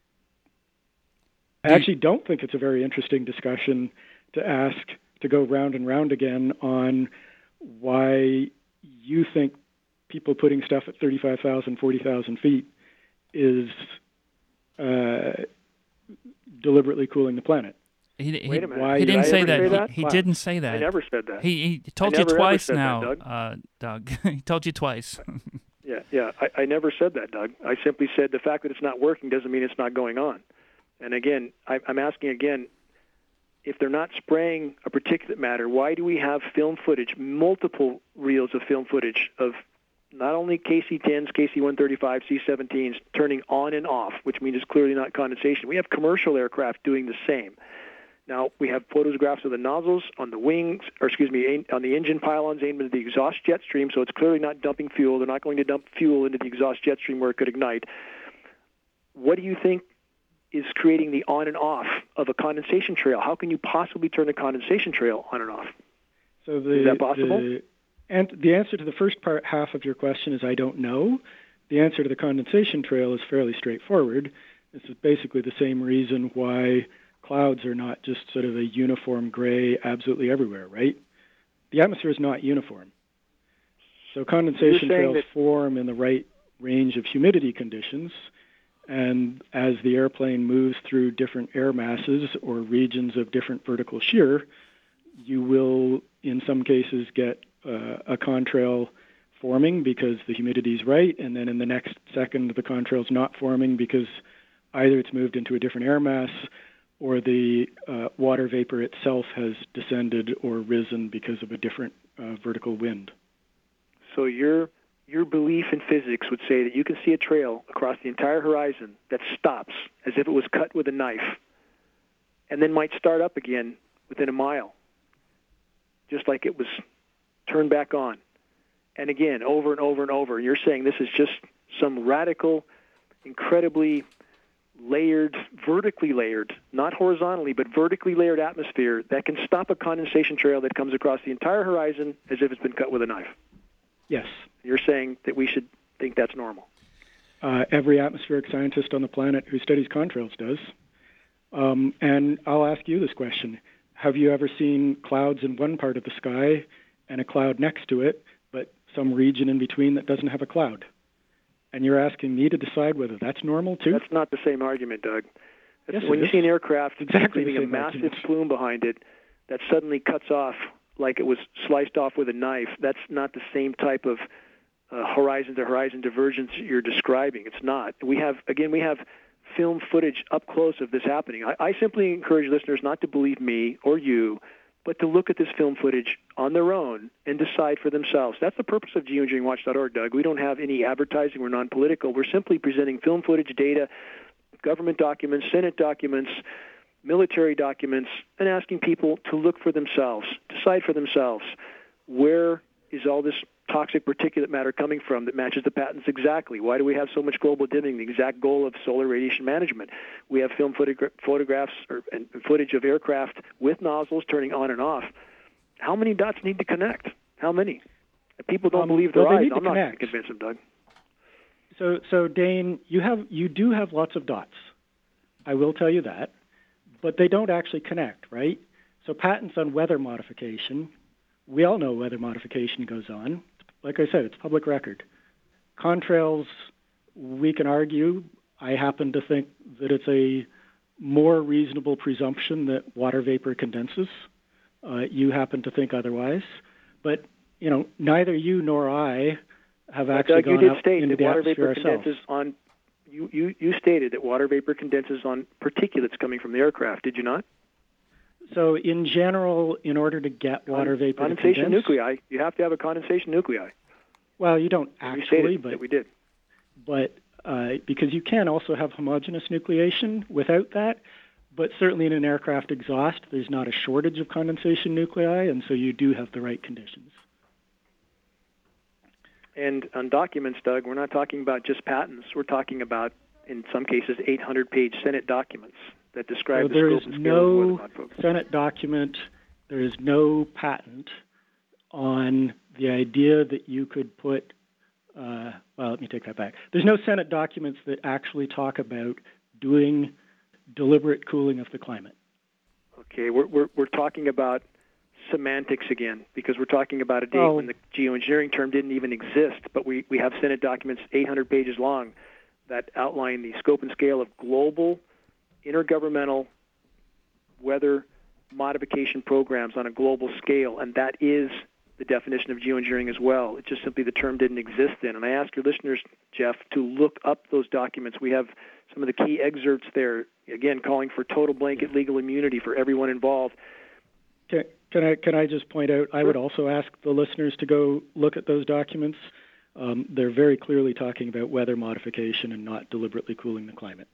I actually don't think it's a very interesting discussion to go round and round again on why you think people putting stuff at 35,000, 40,000 feet is deliberately cooling the planet. Wait a minute. He didn't say that. that. He didn't say that. I never said that. He told you twice now, that, Doug. He told you twice. Yeah. I never said that, Doug. I simply said the fact that it's not working doesn't mean it's not going on. And again, I'm asking again, if they're not spraying a particulate matter, why do we have film footage, multiple reels of film footage of not only KC-10s, KC-135, C-17s turning on and off, which means it's clearly not condensation. We have commercial aircraft doing the same. Now, we have photographs of the nozzles on the wings, on the engine pylons aimed at the exhaust jet stream, so it's clearly not dumping fuel. They're not going to dump fuel into the exhaust jet stream where it could ignite. What do you think is creating the on and off of a condensation trail? How can you possibly turn a condensation trail on and off? Is that possible? And the answer to the first half of your question is I don't know. The answer to the condensation trail is fairly straightforward. This is basically the same reason why clouds are not just sort of a uniform gray absolutely everywhere, right? The atmosphere is not uniform. So condensation trails form in the right range of humidity conditions, and as the airplane moves through different air masses or regions of different vertical shear, you will, in some cases, get a contrail forming because the humidity is right, and then in the next second the contrail is not forming because either it's moved into a different air mass or the water vapor itself has descended or risen because of a different vertical wind. So your belief in physics would say that you can see a trail across the entire horizon that stops as if it was cut with a knife and then might start up again within a mile, just like it was turned back on. And again, over and over and over. And you're saying this is just some radical, incredibly layered, vertically layered, not horizontally, but vertically layered atmosphere that can stop a condensation trail that comes across the entire horizon as if it's been cut with a knife. Yes. You're saying that we should think that's normal. Every atmospheric scientist on the planet who studies contrails does. And I'll ask you this question. Have you ever seen clouds in one part of the sky and a cloud next to it, but some region in between that doesn't have a cloud? And you're asking me to decide whether that's normal, too? That's not the same argument, Doug. Yes, when you see an aircraft leaving a massive plume behind it that suddenly cuts off like it was sliced off with a knife, that's not the same type of horizon-to-horizon divergence you're describing. It's not. We have film footage up close of this happening. I simply encourage listeners not to believe me or you, but to look at this film footage on their own and decide for themselves. That's the purpose of geoengineeringwatch.org, Doug. We don't have any advertising. We're non-political. We're simply presenting film footage, data, government documents, Senate documents, military documents, and asking people to look for themselves, decide for themselves, where is all this toxic particulate matter coming from that matches the patents exactly? Why do we have so much global dimming, the exact goal of solar radiation management? We have film photographs and footage of aircraft with nozzles turning on and off. How many dots need to connect? How many? If people don't believe their eyes, I'm not going to convince them, Doug. So Dane, you do have lots of dots. I will tell you that. But they don't actually connect, right? So patents on weather modification, we all know weather modification goes on. Like I said, it's public record. Contrails, we can argue. I happen to think that it's a more reasonable presumption that water vapor condenses. You happen to think otherwise. But, neither you nor I have actually gone out into the atmosphere ourselves. You stated that water vapor condenses on particulates coming from the aircraft, did you not? So in general, in order to get water vapor condensation nuclei, you have to have a condensation nuclei. Well, you don't actually, but we did. But because you can also have homogeneous nucleation without that, but certainly in an aircraft exhaust, there's not a shortage of condensation nuclei, and so you do have the right conditions. And on documents, Doug, we're not talking about just patents. We're talking about, in some cases, 800-page Senate documents that describe the scope and scale of weather mod programs. Senate document, there is no patent on the idea that you could put, let me take that back. There's no Senate documents that actually talk about doing deliberate cooling of the climate. Okay, we're talking about semantics again, because we're talking about a date when the geoengineering term didn't even exist, but we have Senate documents 800 pages long that outline the scope and scale of global intergovernmental weather modification programs on a global scale, and that is the definition of geoengineering as well. It's just simply the term didn't exist then. And I ask your listeners, Jeff, to look up those documents. We have some of the key excerpts there, again, calling for total blanket legal immunity for everyone involved. Can I just point out, I would also ask the listeners to go look at those documents. They're very clearly talking about weather modification and not deliberately cooling the climate.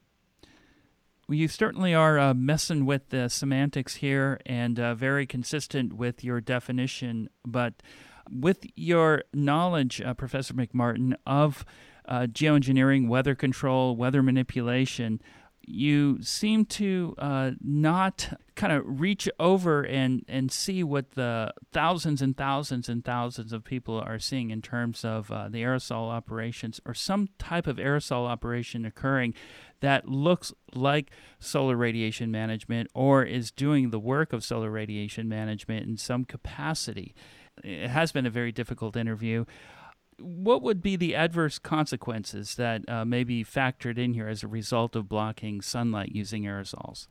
Well, you certainly are messing with the semantics here and very consistent with your definition. But with your knowledge, Professor McMartin, of geoengineering, weather control, weather manipulation, you seem to not kind of reach over and see what the thousands and thousands and thousands of people are seeing in terms of the aerosol operations or some type of aerosol operation occurring that looks like solar radiation management or is doing the work of solar radiation management in some capacity. It has been a very difficult interview. What would be the adverse consequences that may be factored in here as a result of blocking sunlight using aerosols?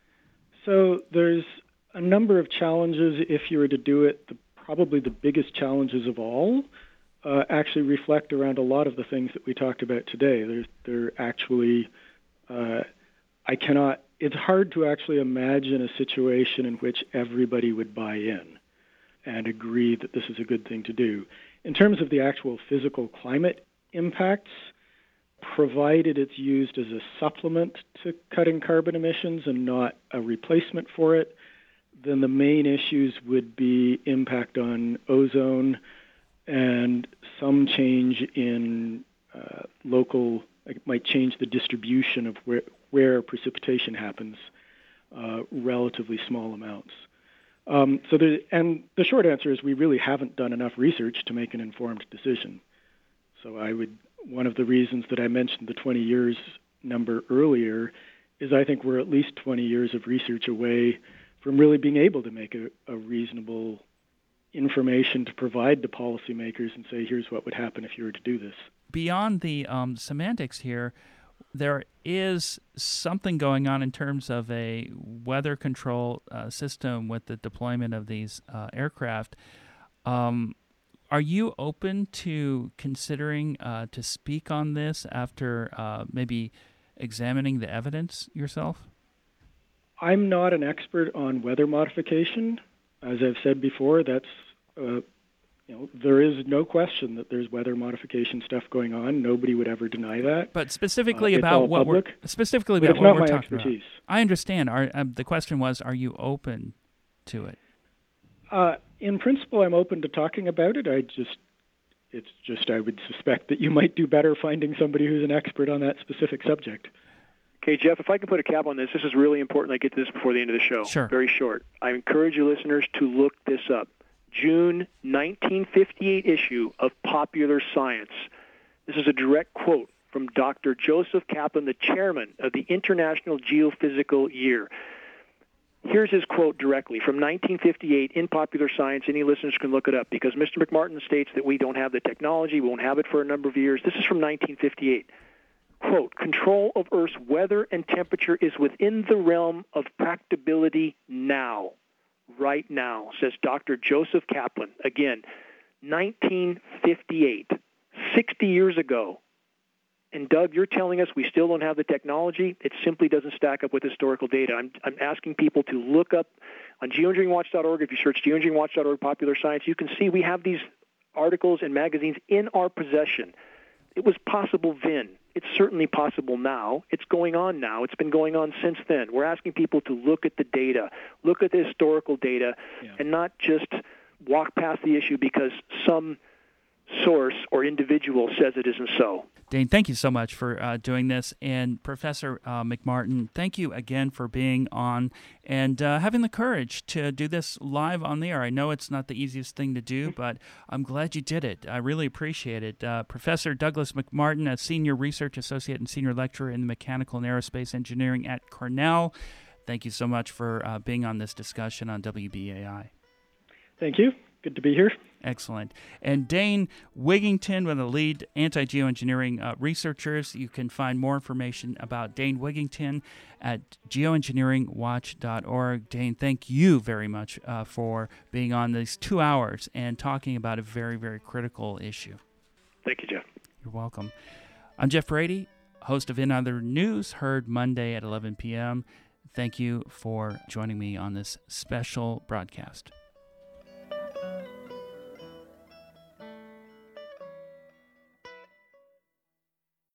So there's a number of challenges if you were to do it. Probably the biggest challenges of all actually reflect around a lot of the things that we talked about today. They're actually, it's hard to actually imagine a situation in which everybody would buy in and agree that this is a good thing to do. In terms of the actual physical climate impacts, provided it's used as a supplement to cutting carbon emissions and not a replacement for it, then the main issues would be impact on ozone and some change in it might change the distribution of where precipitation happens, relatively small amounts. And the short answer is we really haven't done enough research to make an informed decision. So one of the reasons that I mentioned the 20 years number earlier is I think we're at least 20 years of research away from really being able to make a reasonable information to provide to policymakers and say, here's what would happen if you were to do this. Beyond the semantics here, there is something going on in terms of a weather control system with the deployment of these aircraft. Are you open to considering to speak on this after maybe examining the evidence yourself? I'm not an expert on weather modification. As I've said before, that's there is no question that there's weather modification stuff going on. Nobody would ever deny that. But specifically about what we're talking expertise. about. I understand. The question was, are you open to it? In principle, I'm open to talking about it. I would suspect that you might do better finding somebody who's an expert on that specific subject. Okay, Jeff, if I can put a cap on this is really important I get to this before the end of the show. Sure. Very short. I encourage you listeners to look this up. June 1958 issue of Popular Science. This is a direct quote from Dr. Joseph Kaplan, the chairman of the International Geophysical Year. Here's his quote directly from 1958 in Popular Science. Any listeners can look it up because Mr. McMartin states that we don't have the technology, we won't have it for a number of years. This is from 1958. Quote, control of Earth's weather and temperature is within the realm of practicability now. Right now, says Dr. Joseph Kaplan. Again, 1958, 60 years ago. And Doug, you're telling us we still don't have the technology? It simply doesn't stack up with historical data. I'm asking people to look up on geoengineeringwatch.org. If you search geoengineeringwatch.org Popular Science, you can see we have these articles and magazines in our possession. It was possible then. It's certainly possible now. It's going on now. It's been going on since then. We're asking people to look at the data, look at the historical data, and not just walk past the issue because some source or individual says it isn't so. Dane, thank you so much for doing this. And Professor McMartin, thank you again for being on and having the courage to do this live on the air. I know it's not the easiest thing to do, but I'm glad you did it. I really appreciate it. Professor Douglas McMartin, a Senior Research Associate and Senior Lecturer in Mechanical and Aerospace Engineering at Cornell, thank you so much for being on this discussion on WBAI. Thank you. Good to be here. Excellent. And Dane Wigington, one of the lead anti-geoengineering researchers. You can find more information about Dane Wigington at geoengineeringwatch.org. Dane, thank you very much for being on these 2 hours and talking about a very, very critical issue. Thank you, Jeff. You're welcome. I'm Jeff Brady, host of In Other News, heard Monday at 11 p.m. Thank you for joining me on this special broadcast.